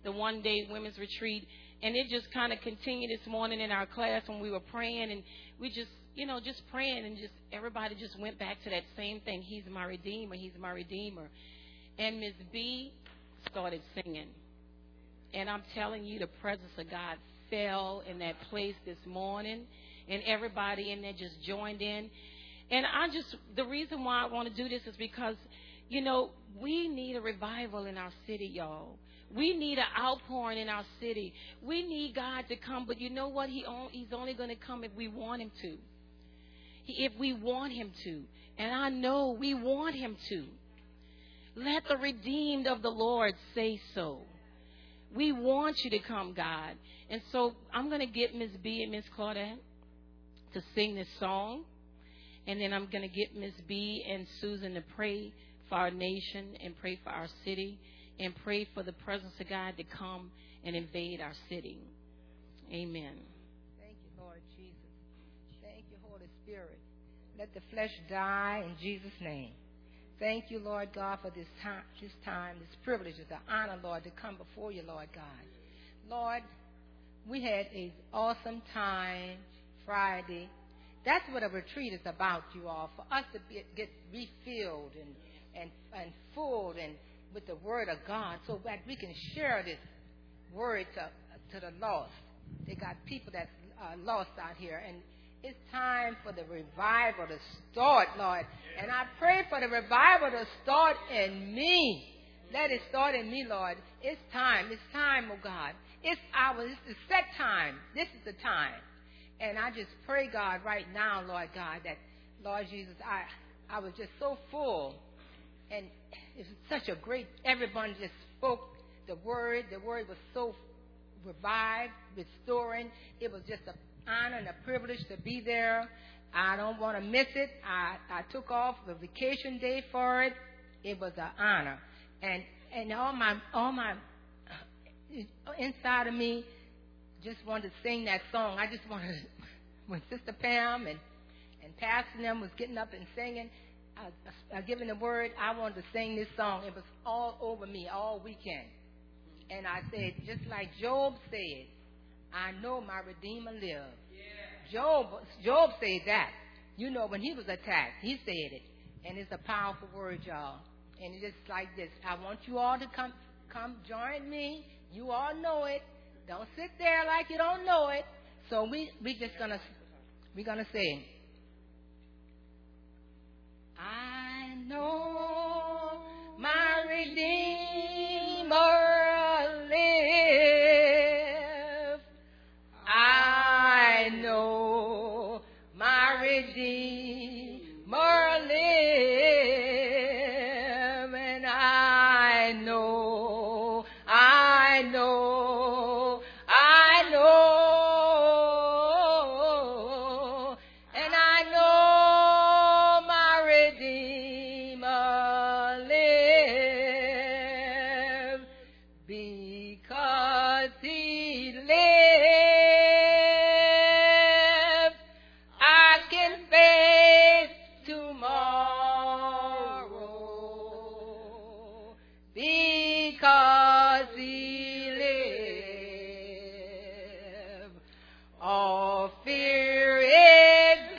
the one-day women's retreat. And it just kind of continued this morning in our class when we were praying. And we just, just praying. And just everybody just went back to that same thing. He's my Redeemer. He's my Redeemer. And Miss B started singing. And I'm telling you, the presence of God fell in that place this morning. And everybody in there just joined in. And the reason why I want to do this is because, we need a revival in our city, y'all. We need an outpouring in our city. We need God to come, but you know what? He's only going to come if we want him to. If we want him to. And I know we want him to. Let the redeemed of the Lord say so. We want you to come, God. And so I'm going to get Miss B and Miss Claudette to sing this song. And then I'm going to get Miss B and Susan to pray for our nation and pray for our city and pray for the presence of God to come and invade our city. Amen. Thank you, Lord Jesus. Thank you, Holy Spirit. Let the flesh die in Jesus' name. Thank you, Lord God, for this time, this privilege, this honor, Lord, to come before you, Lord God. Lord, we had an awesome time Friday. That's what a retreat is about, you all, for us to get refilled and full and with the word of God so that we can share this word to the lost. They got people that's lost out here, and it's time for the revival to start, Lord. And I pray for the revival to start in me. Let it start in me, Lord. It's time. It's time, oh God. It's the set time. This is the time. And I just pray, God, right now, Lord God, that, Lord Jesus, I was just so full. And it's such a great, everyone just spoke the word. The word was so revived, restoring. It was just an honor and a privilege to be there. I don't want to miss it. I took off the vacation day for it. It was an honor. And all my inside of me just wanted to sing that song. I just wanted, when Sister Pam and Pastor them was getting up and singing, giving the word, I wanted to sing this song. It was all over me all weekend. And I said, just like Job said, I know my Redeemer lives. Yeah. Job said that. When he was attacked, he said it. And it's a powerful word, y'all. And it's just like this. I want you all to come join me. You all know it. Don't sit there like you don't know it. So we're gonna sing. I know my Redeemer lives. I know my Redeemer lives. And I know. And I know my Redeemer lives. Because he lives, I can face tomorrow. Because he lives, all fear is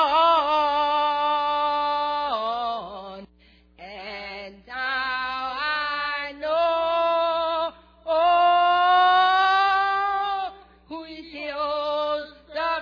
gone. And now I know who heals the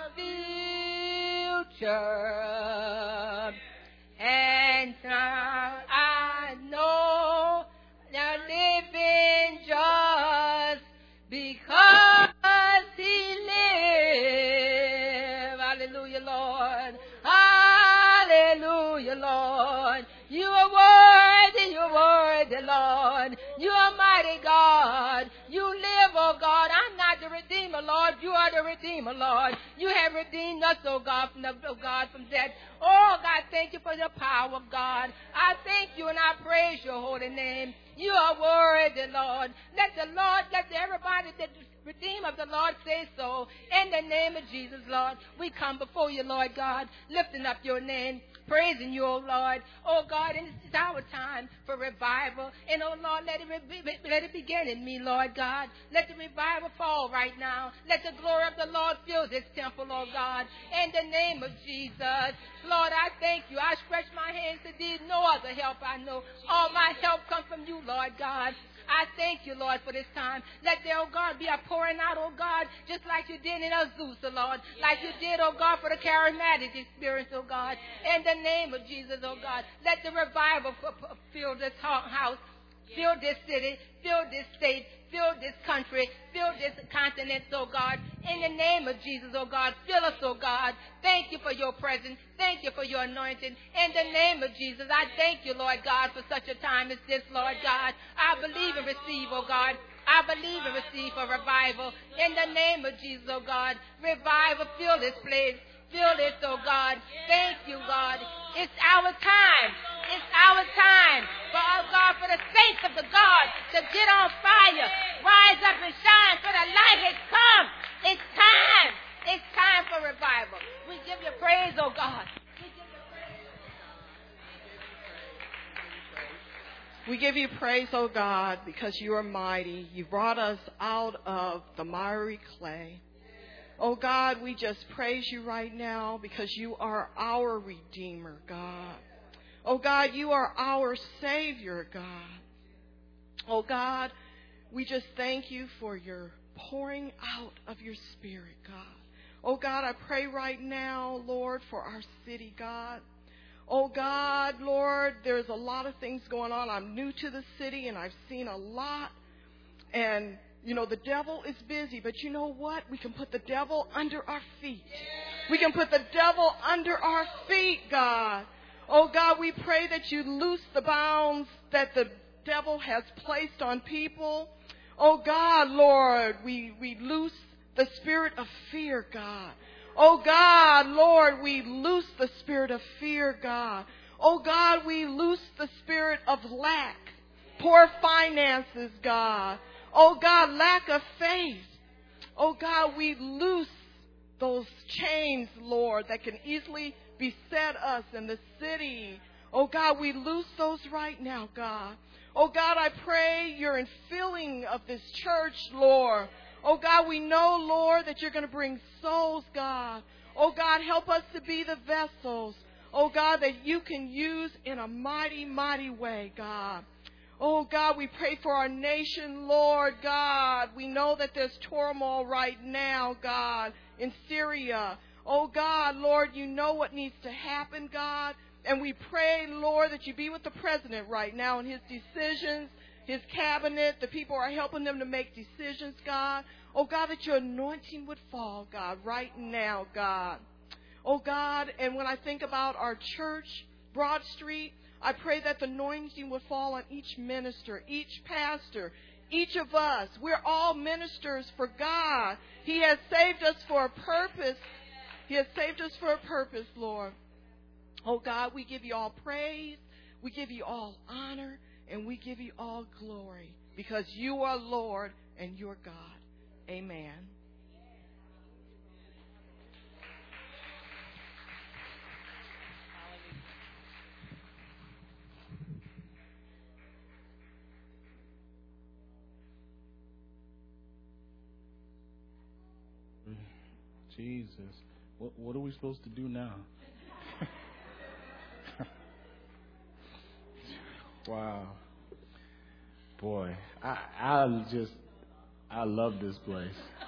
future. And now I know they're living just because he lives. Hallelujah, Lord. Hallelujah, Lord. You are worthy, Lord. You are mighty God. You live, oh God. I'm not the Redeemer, Lord. You are the Redeemer, Lord. You have redeemed us, oh God, from death. Oh God, thank you for the power of God. I thank you and I praise your holy name. You are worthy, Lord. Let everybody that Redeemer of the Lord say so. In the name of Jesus, Lord, we come before you, Lord God, lifting up your name. praising you, oh Lord. Oh God, and it's our time for revival. And oh Lord, let it begin in me, Lord God. Let the revival fall right now. Let the glory of the Lord fill this temple, oh God. In the name of Jesus. Lord, I thank you. I stretch my hands to thee. No other help I know. All my help comes from you, Lord God. I thank you, Lord, for this time. Let there, oh God, be a pouring out, oh God, just like you did in Azusa, Lord. Like you did, oh God, for the charismatic experience, oh God. In the name of Jesus, oh God. Let the revival fill this house, fill this city, fill this state, fill this country, fill this continent, oh God. In the name of Jesus, oh God, fill us, oh God. Thank you for your presence. Thank you for your anointing. In the name of Jesus, I thank you, Lord God, for such a time as this, Lord God. I believe and receive, oh God. I believe and receive for revival. In the name of Jesus, oh God. Revival, fill this place. Fill this, oh God. Thank you, God. It's our time. It's our time for, oh God, for the saints of the God to get on fire. Rise up and shine, for the light has come. It's time. It's time for revival. We give you praise, oh God. We give you praise, oh God, because you are mighty. You brought us out of the miry clay. Oh God, we just praise you right now because you are our Redeemer, God. Oh God, you are our Savior, God. Oh God, we just thank you for your pouring out of your Spirit, God. Oh God, I pray right now, Lord, for our city, God. Oh God, Lord, there's a lot of things going on. I'm new to the city and I've seen a lot. And you know, the devil is busy, but you know what? We can put the devil under our feet. We can put the devil under our feet, God. Oh, God, we pray that you loose the bounds that the devil has placed on people. Oh, God, Lord, we loose the spirit of fear, God. Oh, God, Lord, we loose the spirit of fear, God. Oh, God, we loose the spirit of lack, poor finances, God. Oh, God, lack of faith. Oh, God, we loose those chains, Lord, that can easily beset us in the city. Oh, God, we loose those right now, God. Oh, God, I pray your infilling of this church, Lord. Oh, God, we know, Lord, that you're going to bring souls, God. Oh, God, help us to be the vessels, oh, God, that you can use in a mighty, mighty way, God. Oh, God, we pray for our nation, Lord, God. We know that there's turmoil right now, God, in Syria. Oh, God, Lord, you know what needs to happen, God. And we pray, Lord, that you be with the president right now in his decisions, his cabinet. The people are helping them to make decisions, God. Oh, God, that your anointing would fall, God, right now, God. Oh, God, and when I think about our church, Broad Street, I pray that the anointing would fall on each minister, each pastor, each of us. We're all ministers for God. He has saved us for a purpose. He has saved us for a purpose, Lord. Oh, God, we give you all praise. We give you all honor. And we give you all glory because you are Lord and you're God. Amen. Jesus, what are we supposed to do now? Wow. Boy, I love this place.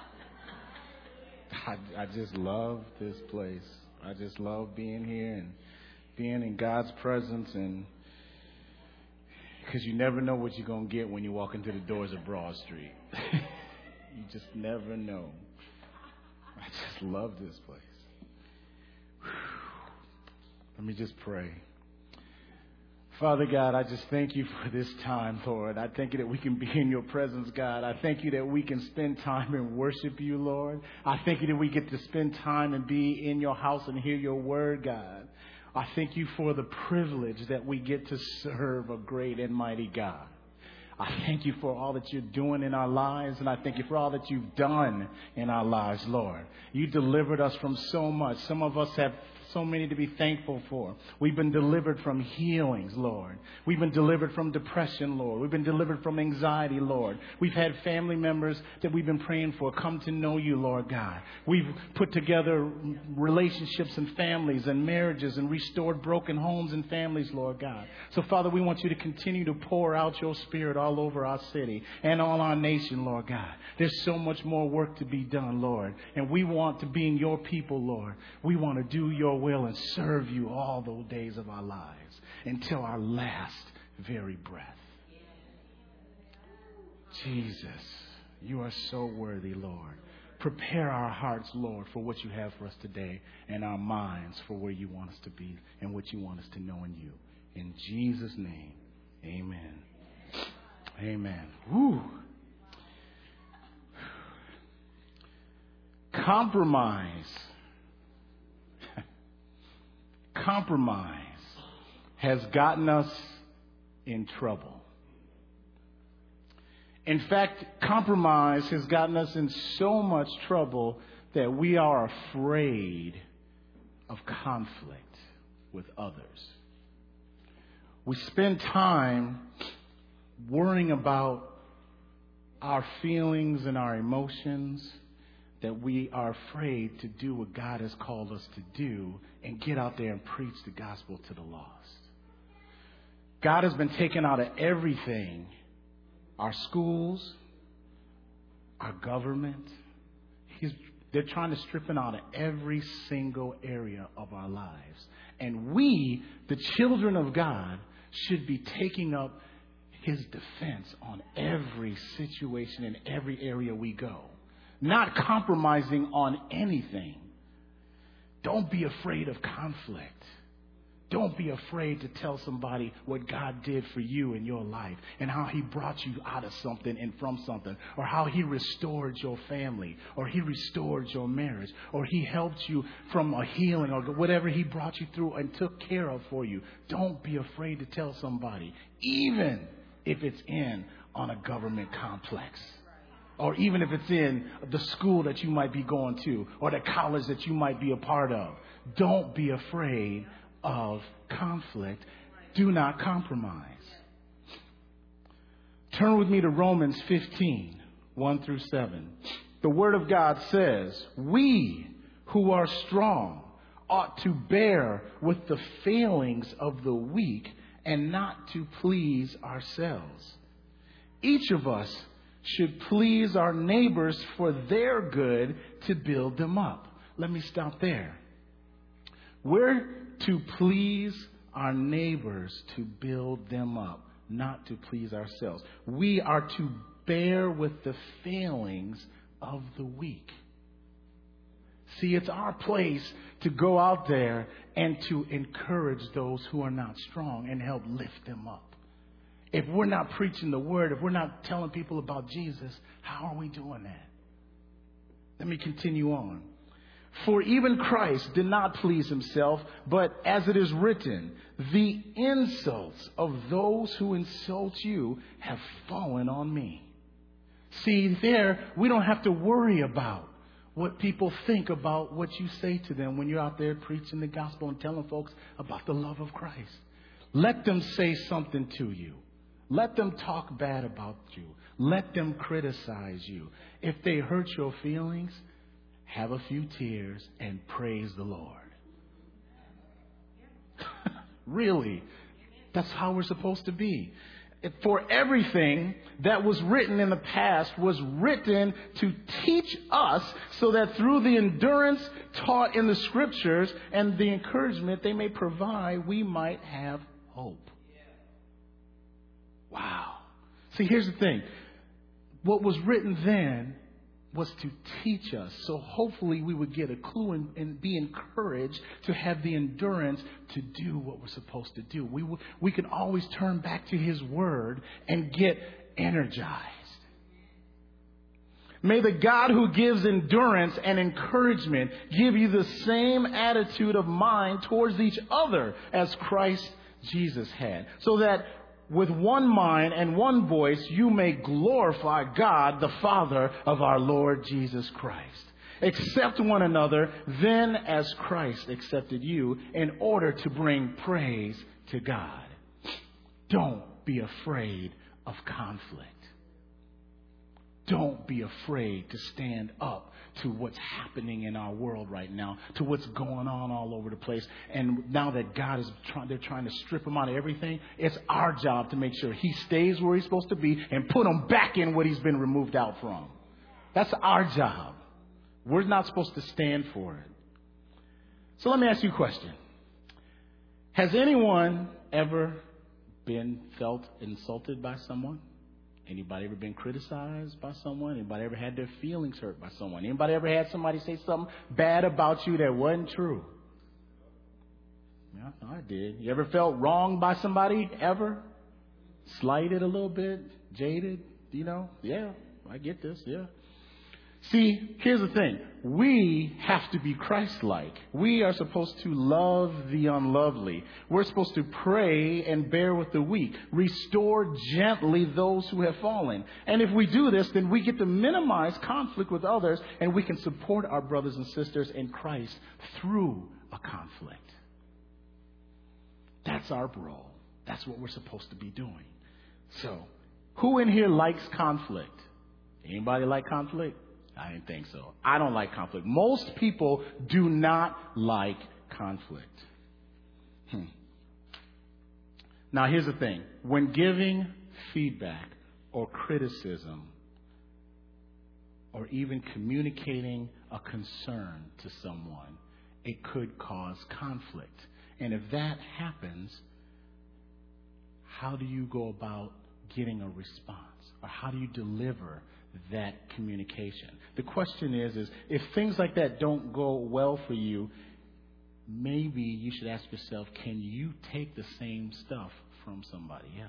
I just love this place. I just love being here and being in God's presence, and because you never know what you're going to get when you walk into the doors of Broad Street. You just never know. I just love this place. Whew. Let me just pray. Father God, I just thank you for this time, Lord. I thank you that we can be in your presence, God. I thank you that we can spend time and worship you, Lord. I thank you that we get to spend time and be in your house and hear your word, God. I thank you for the privilege that we get to serve a great and mighty God. I thank you for all that you're doing in our lives, and I thank you for all that you've done in our lives, Lord. You delivered us from so much. Some of us have so many to be thankful for. We've been delivered from healings, Lord. We've been delivered from depression, Lord. We've been delivered from anxiety, Lord. We've had family members that we've been praying for come to know you, Lord God. We've put together relationships and families and marriages and restored broken homes and families, Lord God. So, Father, we want you to continue to pour out your Spirit all over our city and all our nation, Lord God. There's so much more work to be done, Lord. And we want to be in your people, Lord. We want to do your will and serve you all those days of our lives until our last very breath. Jesus, you are so worthy, Lord. Prepare our hearts, Lord, for what you have for us today, and our minds for where you want us to be and what you want us to know in you. In Jesus' name, amen. Amen. Woo. Compromise has gotten us in trouble. In fact, compromise has gotten us in so much trouble that we are afraid of conflict with others. We spend time worrying about our feelings and our emotions, that we are afraid to do what God has called us to do and get out there and preach the gospel to the lost. God has been taken out of everything. Our schools, our government. They're trying to strip it out of every single area of our lives. And we, the children of God, should be taking up his defense on every situation in every area we go. Not compromising on anything. Don't be afraid of conflict. Don't be afraid to tell somebody what God did for you in your life and how he brought you out of something and from something, or how he restored your family, or he restored your marriage, or he helped you from a healing, or whatever he brought you through and took care of for you. Don't be afraid to tell somebody, even if it's on a government complex, or even if it's in the school that you might be going to, or the college that you might be a part of. Don't be afraid of conflict. Do not compromise. Turn with me to Romans 15, 1 through 7. The Word of God says, we who are strong ought to bear with the failings of the weak and not to please ourselves. Each of us should please our neighbors for their good, to build them up. Let me stop there. We're to please our neighbors to build them up, not to please ourselves. We are to bear with the failings of the weak. See, it's our place to go out there and to encourage those who are not strong and help lift them up. If we're not preaching the word, if we're not telling people about Jesus, how are we doing that? Let me continue on. For even Christ did not please himself, but as it is written, the insults of those who insult you have fallen on me. See, there, we don't have to worry about what people think about what you say to them when you're out there preaching the gospel and telling folks about the love of Christ. Let them say something to you. Let them talk bad about you. Let them criticize you. If they hurt your feelings, have a few tears and praise the Lord. Really, that's how we're supposed to be. For everything that was written in the past was written to teach us, so that through the endurance taught in the scriptures and the encouragement they may provide, we might have hope. Wow. See, here's the thing. What was written then was to teach us. So hopefully we would get a clue and be encouraged to have the endurance to do what we're supposed to do. We can always turn back to his word and get energized. May the God who gives endurance and encouragement give you the same attitude of mind towards each other as Christ Jesus had, so that with one mind and one voice, you may glorify God, the Father of our Lord Jesus Christ. Accept one another then as Christ accepted you in order to bring praise to God. Don't be afraid of conflict. Don't be afraid to stand up to what's happening in our world right now, to what's going on all over the place. And now that God is they're trying to strip him out of everything, it's our job to make sure he stays where he's supposed to be and put him back in what he's been removed out from. That's our job. We're not supposed to stand for it. So let me ask you a question. Has anyone ever felt insulted by someone? Anybody ever been criticized by someone? Anybody ever had their feelings hurt by someone? Anybody ever had somebody say something bad about you that wasn't true? Yeah, I did. You ever felt wronged by somebody? Ever? Slighted a little bit? Jaded? You know? Yeah, I get this. Yeah. See, here's the thing. We have to be Christ-like. We are supposed to love the unlovely. We're supposed to pray and bear with the weak. Restore gently those who have fallen. And if we do this, then we get to minimize conflict with others, and we can support our brothers and sisters in Christ through a conflict. That's our role. That's what we're supposed to be doing. So, who in here likes conflict? Anybody like conflict? I didn't think so. I don't like conflict. Most people do not like conflict. Now, here's the thing. When giving feedback or criticism or even communicating a concern to someone, it could cause conflict. And if that happens, how do you go about getting a response? Or how do you deliver that communication? The question is if things like that don't go well for you, maybe you should ask yourself, can you take the same stuff from somebody else?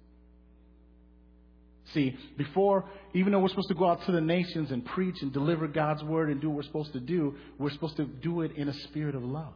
See, even though we're supposed to go out to the nations and preach and deliver God's word and do what we're supposed to do it in a spirit of love.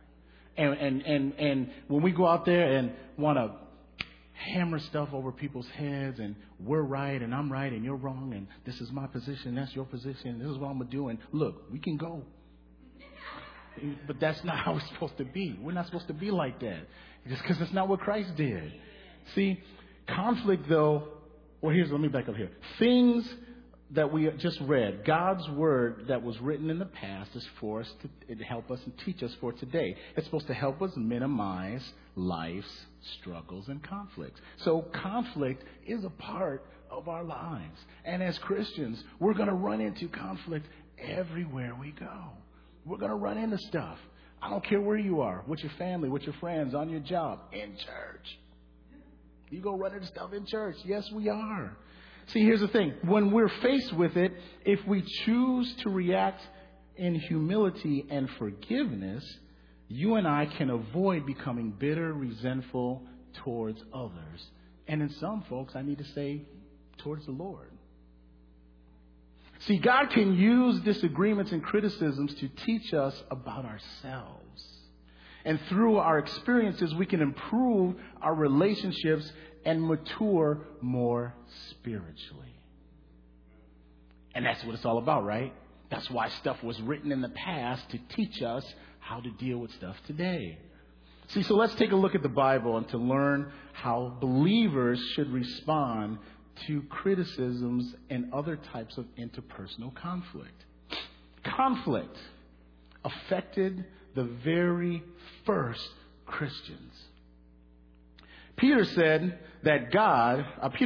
And when we go out there and want to hammer stuff over people's heads and we're right and I'm right and you're wrong and this is my position, that's your position, this is what I'm going to do, and look, we can go. But that's not how it's supposed to be. We're not supposed to be like that. Just because that's not what Christ did. See, conflict though, let me back up here. Things that we just read, God's word that was written in the past is for us to help us and teach us for today. It's supposed to help us minimize life's struggles and conflicts. So conflict is a part of our lives. And as Christians, we're going to run into conflict everywhere we go. We're going to run into stuff. I don't care where you are, with your family, with your friends, on your job, in church. You go run into stuff in church. Yes, we are. See, here's the thing. When we're faced with it, if we choose to react in humility and forgiveness, you and I can avoid becoming bitter, resentful towards others. And in some folks, I need to say, towards the Lord. See, God can use disagreements and criticisms to teach us about ourselves. And through our experiences, we can improve our relationships and mature more spiritually. And that's what it's all about, right? That's why stuff was written in the past, to teach us how to deal with stuff today. See, so let's take a look at the Bible and to learn how believers should respond to criticisms and other types of interpersonal conflict. Conflict affected the very first Christians. Peter said that God,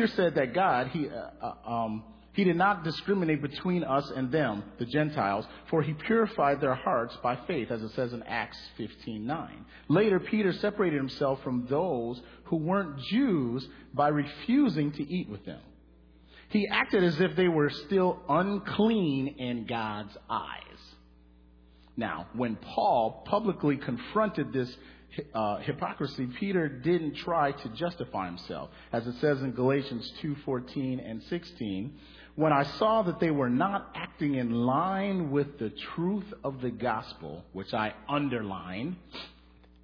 he did not discriminate between us and them, the Gentiles, for he purified their hearts by faith, as it says in Acts 15:9. Later, Peter separated himself from those who weren't Jews by refusing to eat with them. He acted as if they were still unclean in God's eyes. Now, when Paul publicly confronted this hypocrisy, Peter didn't try to justify himself. As it says in Galatians 2:14 and 16, when I saw that they were not acting in line with the truth of the gospel, which I underline,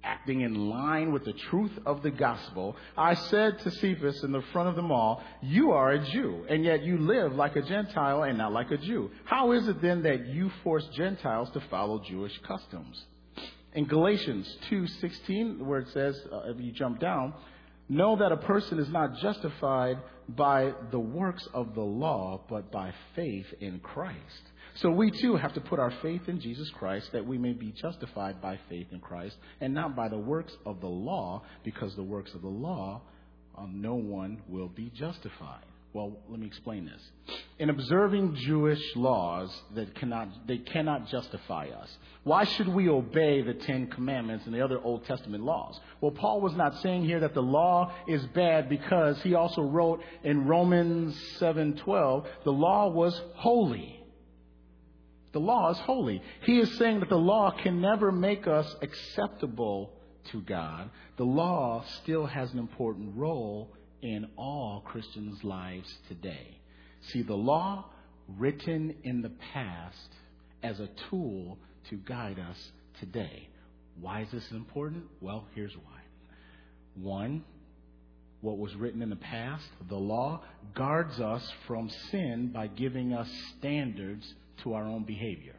acting in line with the truth of the gospel, I said to Cephas in the front of them all, you are a Jew, and yet you live like a Gentile and not like a Jew. How is it then that you force Gentiles to follow Jewish customs? In Galatians 2:16, where it says, if you jump down, know that a person is not justified by the works of the law, but by faith in Christ. So we too have to put our faith in Jesus Christ that we may be justified by faith in Christ and not by the works of the law, because the works of the law, no one will be justified. Well, let me explain this. In observing Jewish laws, they cannot justify us. Why should we obey the Ten Commandments and the other Old Testament laws? Well, Paul was not saying here that the law is bad, because he also wrote in Romans 7:12, the law was holy. The law is holy. He is saying that the law can never make us acceptable to God. The law still has an important role in all Christians' lives today. See, the law written in the past as a tool to guide us today. Why is this important? Well, here's why. One, what was written in the past, the law, guards us from sin by giving us standards to our own behavior.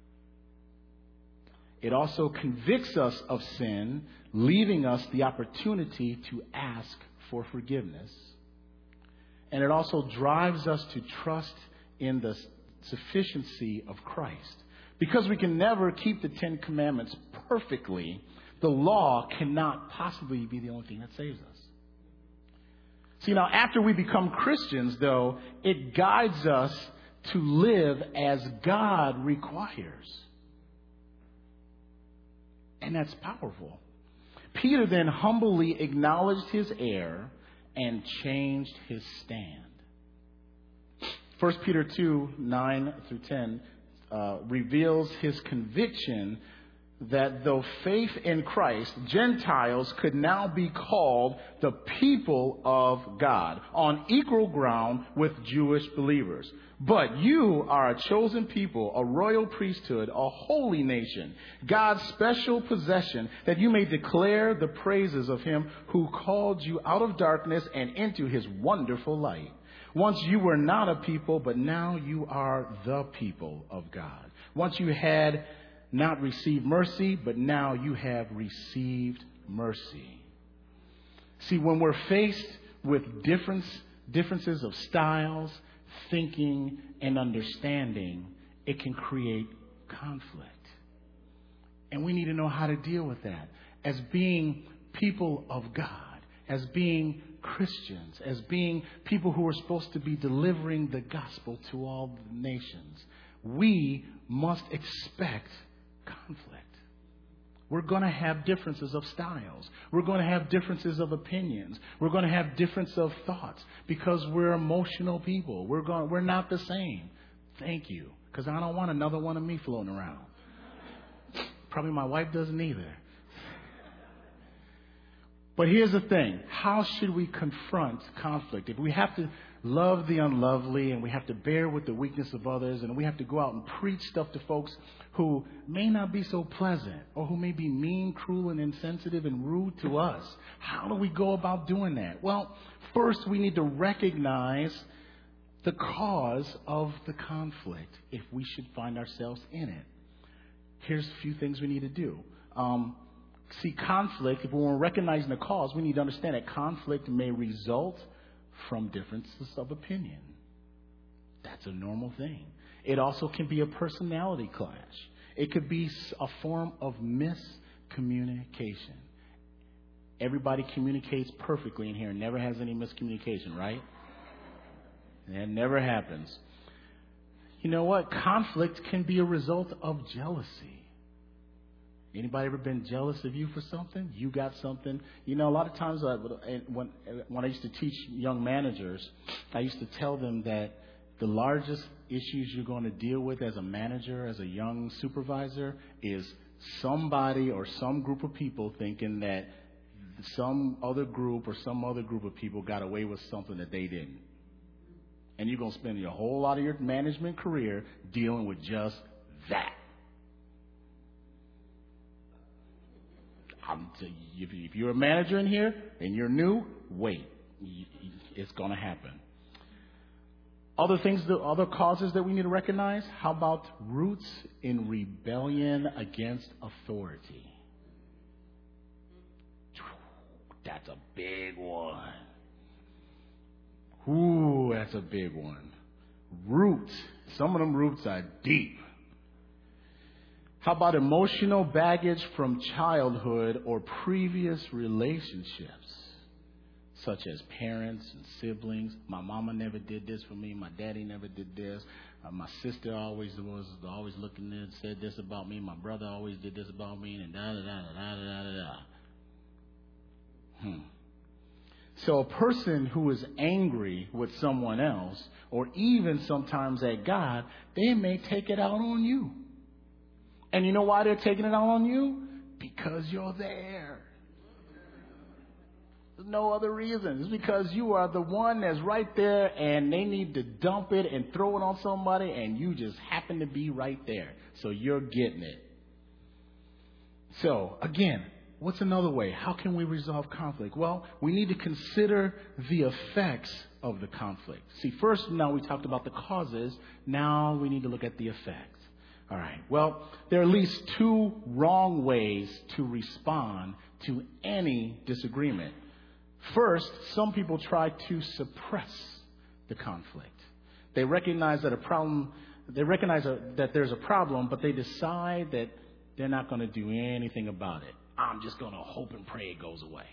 It also convicts us of sin, leaving us the opportunity to ask for forgiveness. And it also drives us to trust in the sufficiency of Christ. Because we can never keep the Ten Commandments perfectly, the law cannot possibly be the only thing that saves us. See, now after we become Christians, though, it guides us to live as God requires. And that's powerful. Peter then humbly acknowledged his error and changed his stand. 1 Peter 2:9-10 reveals his conviction that though faith in Christ, Gentiles could now be called the people of God on equal ground with Jewish believers. But you are a chosen people, a royal priesthood, a holy nation, God's special possession, that you may declare the praises of him who called you out of darkness and into his wonderful light. Once you were not a people, but now you are the people of God. Once you had not received mercy, but now you have received mercy. See, when we're faced with differences of styles, thinking, and understanding, it can create conflict. And we need to know how to deal with that. As being people of God, as being Christians, as being people who are supposed to be delivering the gospel to all the nations, we must expect conflict. We're going to have differences of styles. We're going to have differences of opinions. We're going to have differences of thoughts because we're emotional people. We're not the same. Thank you, because I don't want another one of me floating around. Probably my wife doesn't either. But here's the thing. How should we confront conflict? If we have to love the unlovely and we have to bear with the weakness of others and we have to go out and preach stuff to folks who may not be so pleasant or who may be mean, cruel, and insensitive and rude to us, how do we go about doing that? Well, first we need to recognize the cause of the conflict if we should find ourselves in it. Here's a few things we need to do. See, conflict, if we're recognizing the cause, we need to understand that conflict may result from differences of opinion. That's a normal thing. It also can be a personality clash. It could be a form of miscommunication. Everybody communicates perfectly in here and never has any miscommunication, right? That never happens. You know what? Conflict can be a result of jealousy. Anybody ever been jealous of you for something? You got something. You know, a lot of times when I used to teach young managers, I used to tell them that the largest issues you're going to deal with as a manager, as a young supervisor, is somebody or some group of people thinking that some other group or some other group of people got away with something that they didn't. And you're going to spend a whole lot of your management career dealing with just that. If you're a manager in here and you're new, wait. It's going to happen. Other things, the other causes that we need to recognize. How about roots in rebellion against authority? That's a big one. Ooh, that's a big one. Roots. Some of them roots are deep. How about emotional baggage from childhood or previous relationships, such as parents and siblings? My mama never did this for me. My daddy never did this. My sister always was looking and said this about me. My brother always did this about me, and da da da da da da da. So a person who is angry with someone else, or even sometimes at God, they may take it out on you. And you know why they're taking it out on you? Because you're there. There's no other reason. It's because you are the one that's right there, and they need to dump it and throw it on somebody, and you just happen to be right there. So you're getting it. So, again, what's another way? How can we resolve conflict? Well, we need to consider the effects of the conflict. See, first, now we talked about the causes. Now we need to look at the effects. All right. Well, there are at least two wrong ways to respond to any disagreement. First, some people try to suppress the conflict. They recognize that that there's a problem, but they decide that they're not going to do anything about it. I'm just going to hope and pray it goes away.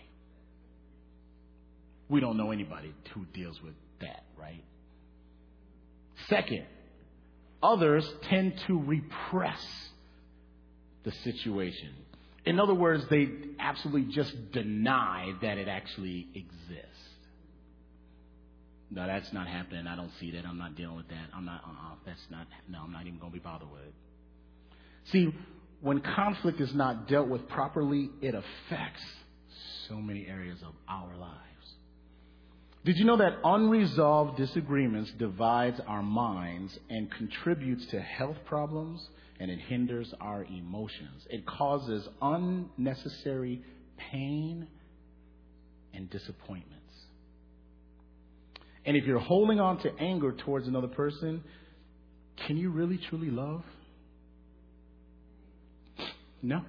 We don't know anybody who deals with that, right? Second, others tend to repress the situation. In other words, they absolutely just deny that it actually exists. No, that's not happening. I don't see that. I'm not dealing with that. I'm not even going to be bothered with it. See, when conflict is not dealt with properly, it affects so many areas of our lives. Did you know that unresolved disagreements divides our minds and contributes to health problems, and it hinders our emotions? It causes unnecessary pain and disappointments. And if you're holding on to anger towards another person, can you really truly love? No.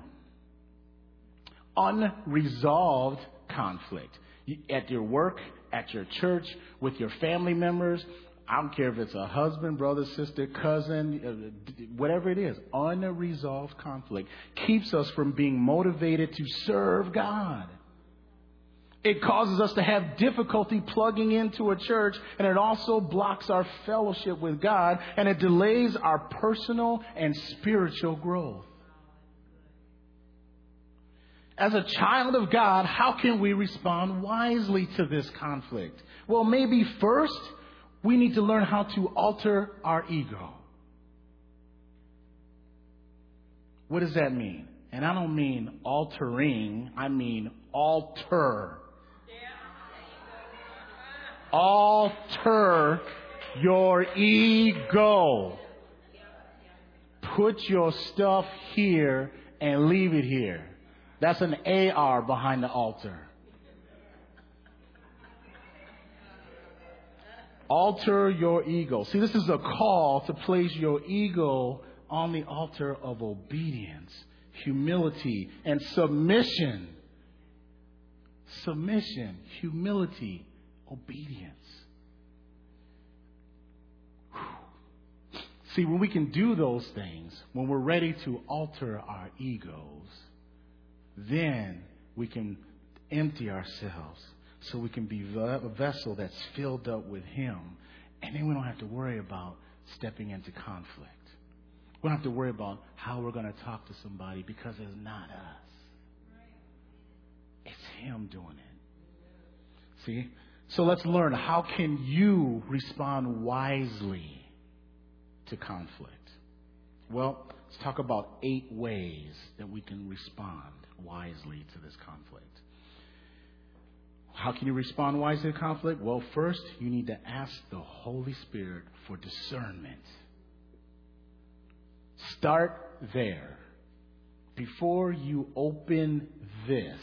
Unresolved conflict. At your work, at your church, with your family members, I don't care if it's a husband, brother, sister, cousin, whatever it is, unresolved conflict keeps us from being motivated to serve God. It causes us to have difficulty plugging into a church, and it also blocks our fellowship with God, and it delays our personal and spiritual growth. As a child of God, how can we respond wisely to this conflict? Well, maybe first, we need to learn how to alter our ego. What does that mean? And I don't mean altering, I mean alter. Alter your ego. Put your stuff here and leave it here. That's an AR behind the altar. Alter your ego. See, this is a call to place your ego on the altar of obedience, humility, and submission. Submission, humility, obedience. See, when we can do those things, when we're ready to alter our egos, then we can empty ourselves so we can be a vessel that's filled up with Him. And then we don't have to worry about stepping into conflict. We don't have to worry about how we're going to talk to somebody because it's not us. It's Him doing it. See? So let's learn, how can you respond wisely to conflict? Well, let's talk about 8 ways that we can respond wisely to this conflict. How can you respond wisely to conflict? Well, first, you need to ask the Holy Spirit for discernment. Start there. before you open this,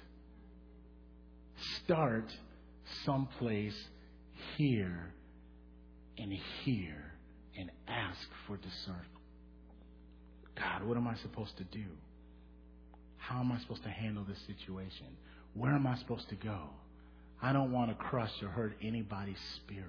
start someplace here and here and ask for discernment. God, what am I supposed to do? How am I supposed to handle this situation? Where am I supposed to go? I don't want to crush or hurt anybody's spirit.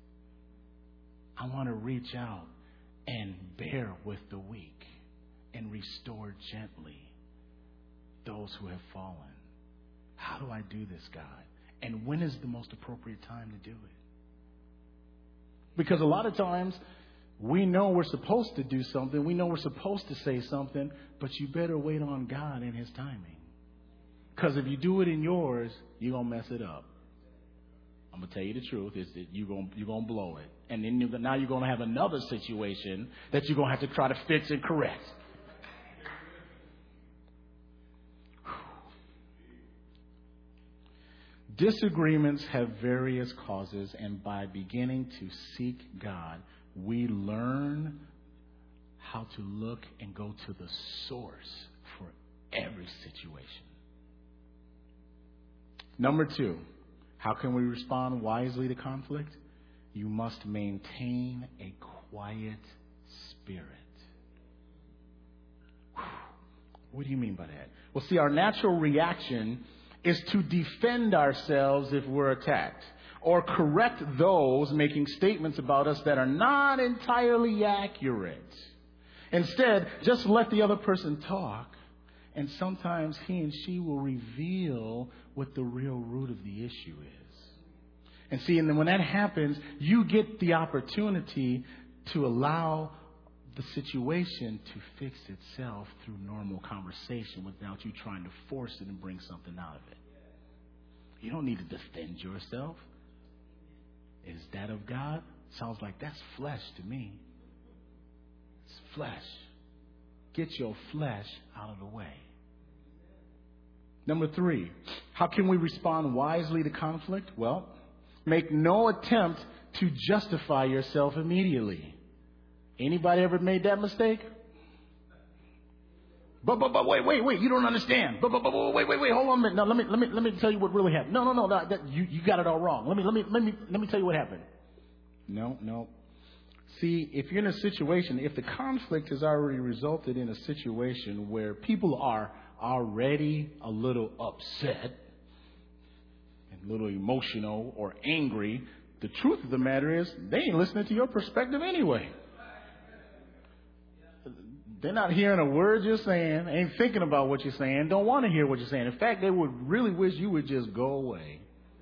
I want to reach out and bear with the weak and restore gently those who have fallen. How do I do this, God? And when is the most appropriate time to do it? Because a lot of times we know we're supposed to do something. We know we're supposed to say something, but you better wait on God and His timing. Because if you do it in yours, you're going to mess it up. I'm going to tell you the truth, is that you're going to blow it. And then now you're going to have another situation that you're going to have to try to fix and correct. Disagreements have various causes, and by beginning to seek God, we learn how to look and go to the source for every situation. Number 2, how can we respond wisely to conflict? You must maintain a quiet spirit. What do you mean by that? Well, see, our natural reaction is to defend ourselves if we're attacked, or correct those making statements about us that are not entirely accurate. Instead, just let the other person talk, and sometimes he and she will reveal what the real root of the issue is. And see, and then when that happens, you get the opportunity to allow the situation to fix itself through normal conversation without you trying to force it and bring something out of it. You don't need to defend yourself. Is that of God? Sounds like that's flesh to me. It's flesh. Get your flesh out of the way. Number 3, how can we respond wisely to conflict? Well, make no attempt to justify yourself immediately. Anybody ever made that mistake? But wait, you don't understand. But wait, hold on a minute. No, let me tell you what really happened. No, you got it all wrong. Let me tell you what happened. No. See, if you're in a situation, if the conflict has already resulted in a situation where people are already a little upset and a little emotional or angry, the truth of the matter is they ain't listening to your perspective anyway. They're not hearing a word you're saying, ain't thinking about what you're saying, don't want to hear what you're saying. In fact, they would really wish you would just go away.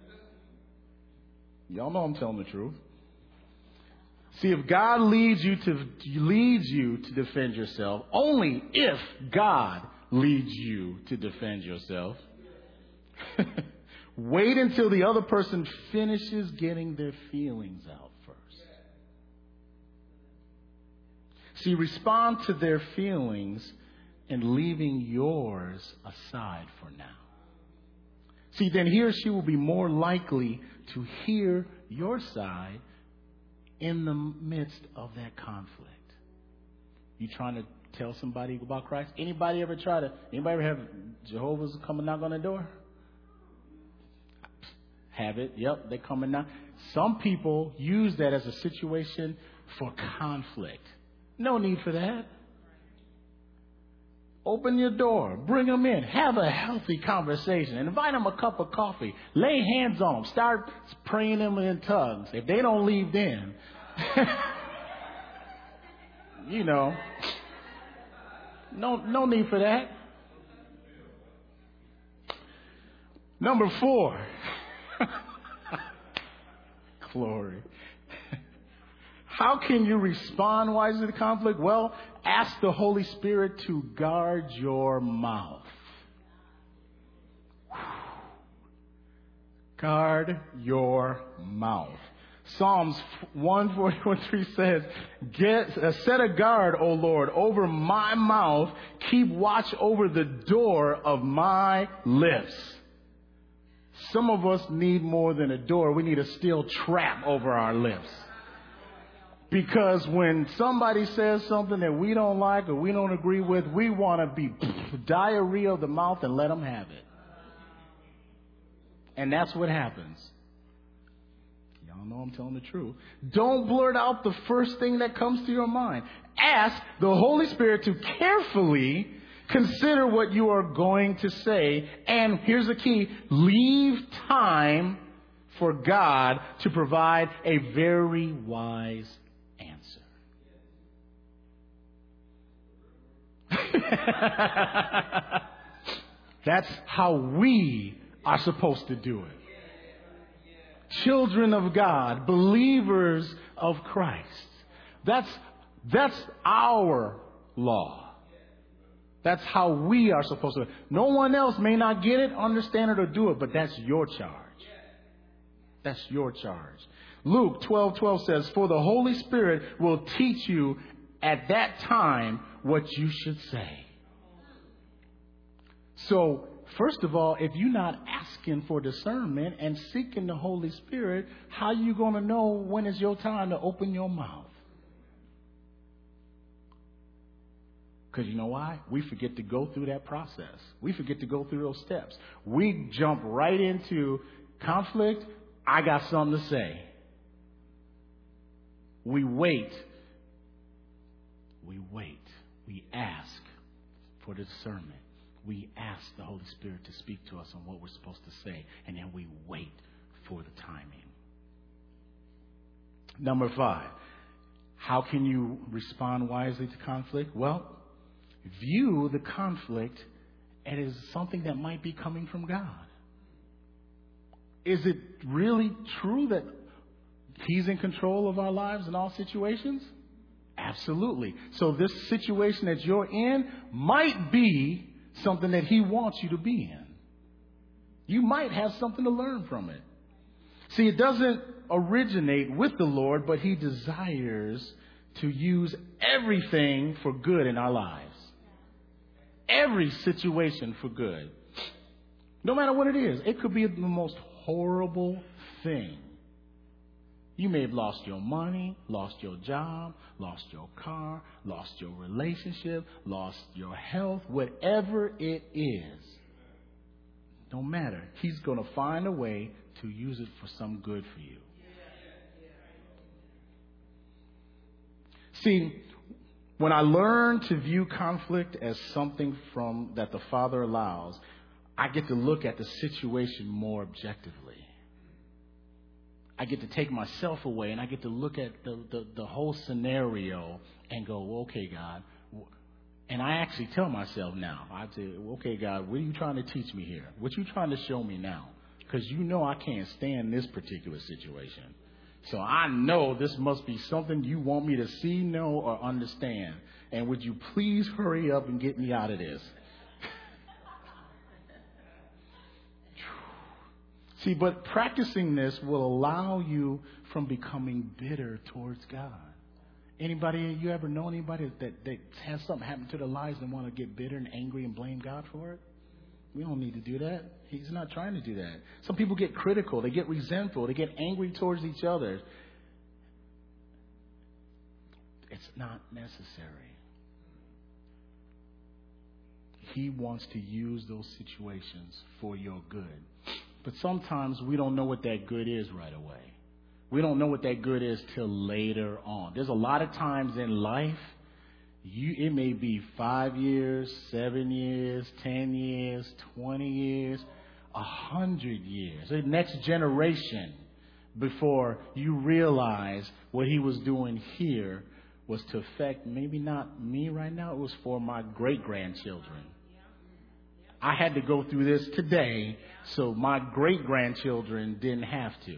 Y'all know I'm telling the truth. See, if God leads you to defend yourself, only if God leads you to defend yourself, wait until the other person finishes getting their feelings out first. See, respond to their feelings and leaving yours aside for now. See, then he or she will be more likely to hear your side in the midst of that conflict. You trying to tell somebody about Christ? Anybody ever have Jehovah's come and knock on the door? Have it. Yep, they come and knock. Some people use that as a situation for conflict. No need for that. Open your door. Bring them in. Have a healthy conversation. Invite them a cup of coffee. Lay hands on them. Start praying them in tongues. If they don't leave then, no need for that. Number 4. Glory. How can you respond wisely to conflict? Well, ask the Holy Spirit to guard your mouth. Guard your mouth. Psalms 141:3 says, set a guard, O Lord, over my mouth. Keep watch over the door of my lips. Some of us need more than a door. We need a steel trap over our lips. Because when somebody says something that we don't like or we don't agree with, we want to be diarrhea of the mouth and let them have it. And that's what happens. Y'all know I'm telling the truth. Don't blurt out the first thing that comes to your mind. Ask the Holy Spirit to carefully consider what you are going to say. And here's the key. Leave time for God to provide a very wise answer. That's how we are supposed to do it. Children of God, believers of Christ. That's our law. That's how we are supposed to. No one else may not get it, understand it, or do it, but that's your charge. That's your charge. Luke 12:12 says, "For the Holy Spirit will teach you at that time what you should say." So, first of all, if you're not asking for discernment and seeking the Holy Spirit, how are you going to know when is your time to open your mouth? Because you know why? We forget to go through that process. We forget to go through those steps. We jump right into conflict. I got something to say. We wait. We ask for the discernment. We ask the Holy Spirit to speak to us on what we're supposed to say, and then we wait for the timing. Number 5, how can you respond wisely to conflict? Well, view the conflict as something that might be coming from God. Is it really true that He's in control of our lives in all situations? Absolutely. So this situation that you're in might be something that He wants you to be in. You might have something to learn from it. See, it doesn't originate with the Lord, but He desires to use everything for good in our lives. Every situation for good. No matter what it is. It could be the most horrible thing. You may have lost your money, lost your job, lost your car, lost your relationship, lost your health, whatever it is. Don't matter. He's going to find a way to use it for some good for you. See, when I learn to view conflict as something that the Father allows, I get to look at the situation more objectively. I get to take myself away and I get to look at the whole scenario and go, okay, God. And I actually tell myself now, I say, okay, God, what are you trying to teach me here? What are you trying to show me now? Because you know I can't stand this particular situation. So I know this must be something you want me to see, know, or understand. And would you please hurry up and get me out of this? See, but practicing this will allow you from becoming bitter towards God. Anybody, you ever know anybody that has something happen to their lives and want to get bitter and angry and blame God for it? We don't need to do that. He's not trying to do that. Some people get critical. They get resentful. They get angry towards each other. It's not necessary. He wants to use those situations for your good. But sometimes we don't know what that good is right away. We don't know what that good is till later on. There's a lot of times in life, it may be 5 years, 7 years, 10 years, 20 years, 100 years, the next generation before you realize what He was doing here was to affect maybe not me right now, it was for my great-grandchildren. I had to go through this today so my great-grandchildren didn't have to.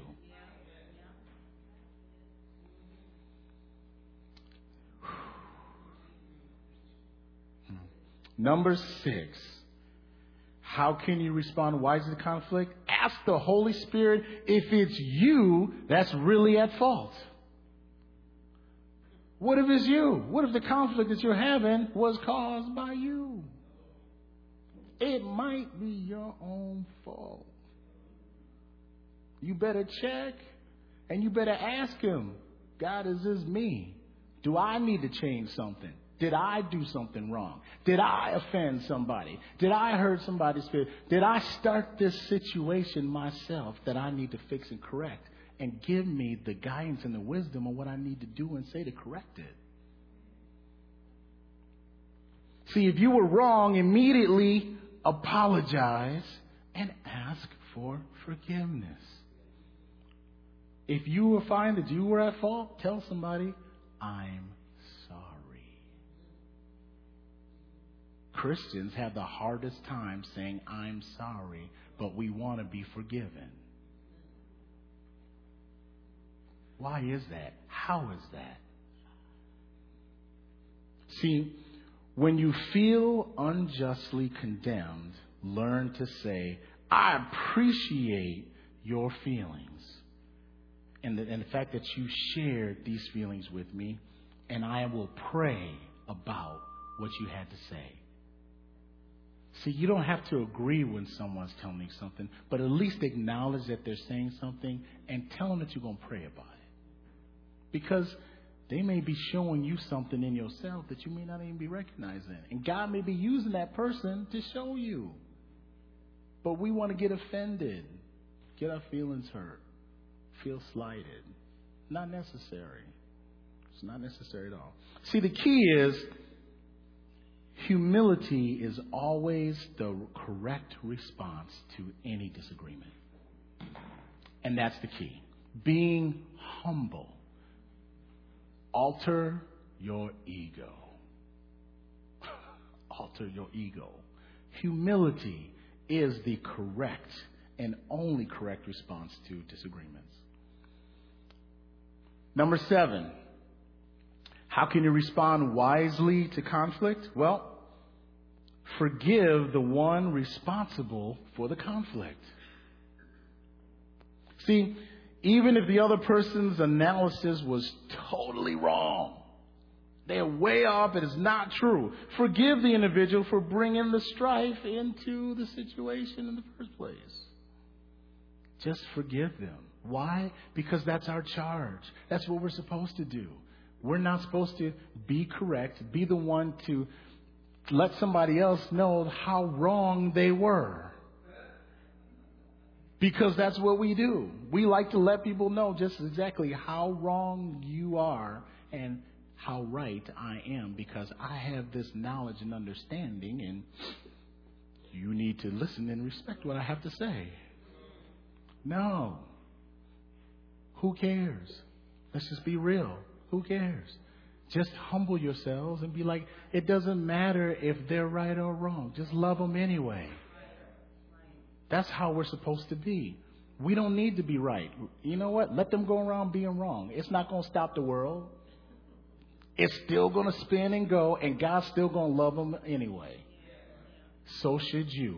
Number 6, how can you respond wisely to conflict? Ask the Holy Spirit if it's you that's really at fault. What if it's you? What if the conflict that you're having was caused by you? It might be your own fault. You better check and you better ask Him, God, is this me? Do I need to change something? Did I do something wrong? Did I offend somebody? Did I hurt somebody's feelings? Did I start this situation myself that I need to fix and correct? And give me the guidance and the wisdom on what I need to do and say to correct it. See, if you were wrong, immediately apologize and ask for forgiveness. If you find that you were at fault, tell somebody, I'm sorry. Christians have the hardest time saying, I'm sorry, but we want to be forgiven. Why is that? How is that? See, when you feel unjustly condemned, learn to say, I appreciate your feelings. And the fact that you shared these feelings with me, and I will pray about what you had to say. See, you don't have to agree when someone's telling you something, but at least acknowledge that they're saying something and tell them that you're going to pray about it. Because they may be showing you something in yourself that you may not even be recognizing. And God may be using that person to show you. But we want to get offended, get our feelings hurt, feel slighted. Not necessary. It's not necessary at all. See, the key is humility is always the correct response to any disagreement. And that's the key. Being humble. Alter your ego. Alter your ego. Humility is the correct and only correct response to disagreements. Number 7. How can you respond wisely to conflict? Well, forgive the one responsible for the conflict. See, even if the other person's analysis was totally wrong, they're way off, it is not true, forgive the individual for bringing the strife into the situation in the first place. Just forgive them. Why? Because that's our charge. That's what we're supposed to do. We're not supposed to be correct, be the one to let somebody else know how wrong they were. Because that's what we do. We like to let people know just exactly how wrong you are and how right I am, because I have this knowledge and understanding, and you need to listen and respect what I have to say. No. Who cares? Let's just be real. Who cares? Just humble yourselves and be like, it doesn't matter if they're right or wrong. Just love them anyway. That's how we're supposed to be. We don't need to be right. You know what? Let them go around being wrong. It's not going to stop the world. It's still going to spin and go, and God's still going to love them anyway. So should you.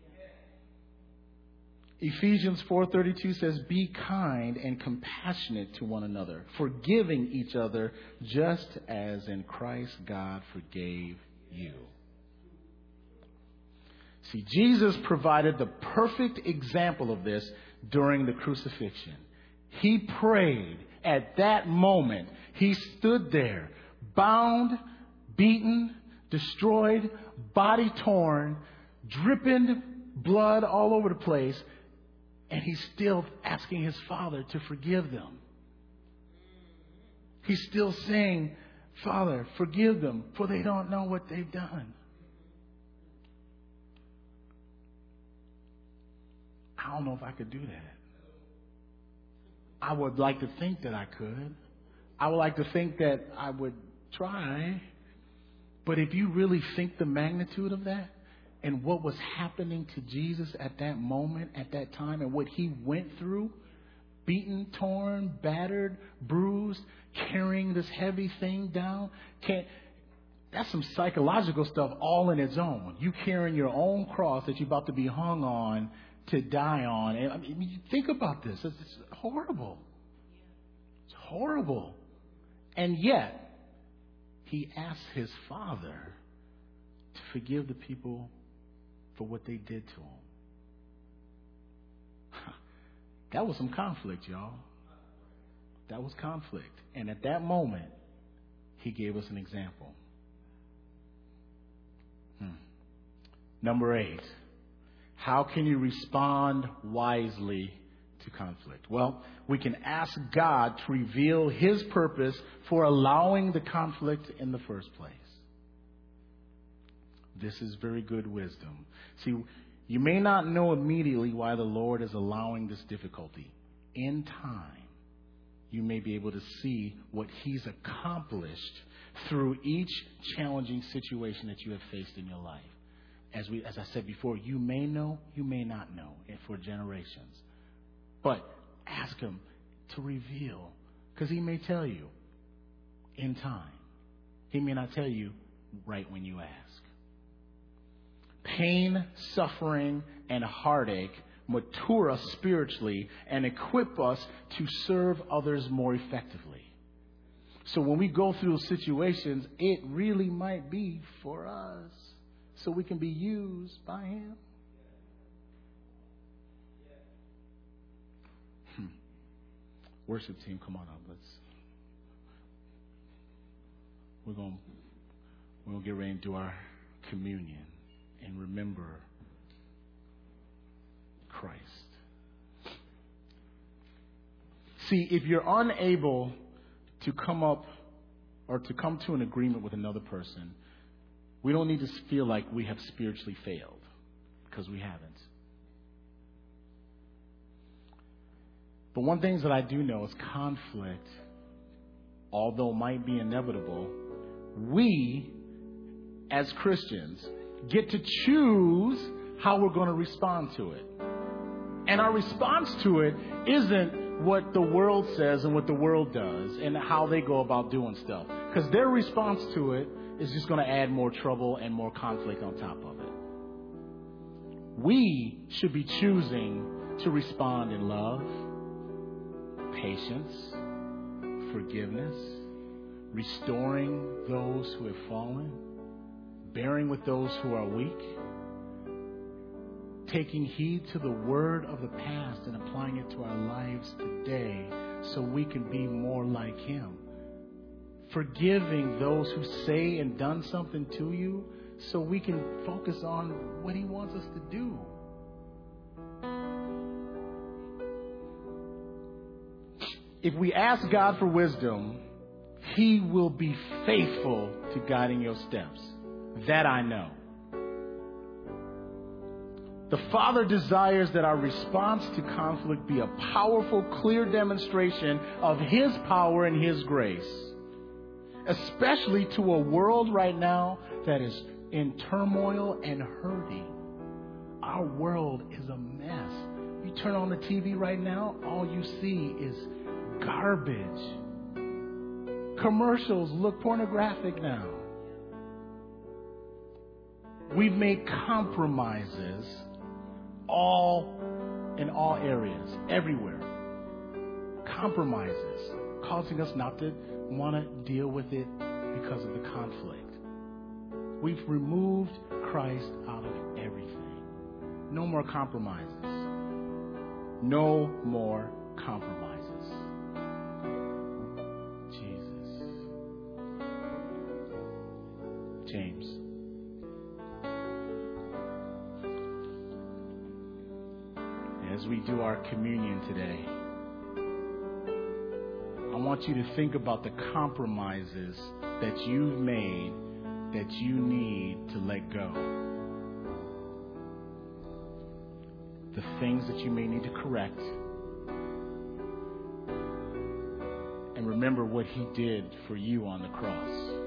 Ephesians 4:32 says, be kind and compassionate to one another, forgiving each other just as in Christ God forgave you. See, Jesus provided the perfect example of this during the crucifixion. He prayed at that moment. He stood there, bound, beaten, destroyed, body torn, dripping blood all over the place. And he's still asking his Father to forgive them. He's still saying, Father, forgive them, for they don't know what they've done. I don't know if I could do that. I would like to think that I could. I would like to think that I would try. But if you really think the magnitude of that and what was happening to Jesus at that moment, at that time, and what he went through, beaten, torn, battered, bruised, carrying this heavy thing down, that's some psychological stuff all in its own. You carrying your own cross that you're about to be hung on to die on. And I mean, think about this. It's horrible. It's horrible. And yet, he asked his Father to forgive the people for what they did to him. That was some conflict, y'all. That was conflict. And at that moment, he gave us an example. Number 8, how can you respond wisely to conflict? Well, we can ask God to reveal his purpose for allowing the conflict in the first place. This is very good wisdom. See, you may not know immediately why the Lord is allowing this difficulty. In time, you may be able to see what he's accomplished through each challenging situation that you have faced in your life. As I said before, you may know, you may not know, and for generations. But ask him to reveal, because he may tell you in time. He may not tell you right when you ask. Pain, suffering, and heartache mature us spiritually and equip us to serve others more effectively. So when we go through situations, it really might be for us, so we can be used by him. Worship team, come on up. We're going to get ready to do our communion and remember Christ. See, if you're unable to come up or to come to an agreement with another person, we don't need to feel like we have spiritually failed, because we haven't. But one thing that I do know is conflict, although might be inevitable, we as Christians get to choose how we're going to respond to it. And our response to it isn't what the world says and what the world does and how they go about doing stuff. Because their response to it is just going to add more trouble and more conflict on top of it. We should be choosing to respond in love, patience, forgiveness, restoring those who have fallen, bearing with those who are weak, taking heed to the word of the past and applying it to our lives today so we can be more like him. Forgiving those who say and done something to you so we can focus on what he wants us to do. If we ask God for wisdom, he will be faithful to guiding your steps. That I know. The Father desires that our response to conflict be a powerful, clear demonstration of his power and his grace. Especially to a world right now that is in turmoil and hurting. Our world is a mess. You turn on the TV right now, all you see is garbage. Commercials look pornographic now. We've made compromises in all areas, everywhere. Compromises, causing us not to want to deal with it because of the conflict. We've removed Christ out of everything. No more compromises. No more compromises. Jesus. James. As we do our communion today, I want you to think about the compromises that you've made that you need to let go. The things that you may need to correct. And remember what he did for you on the cross.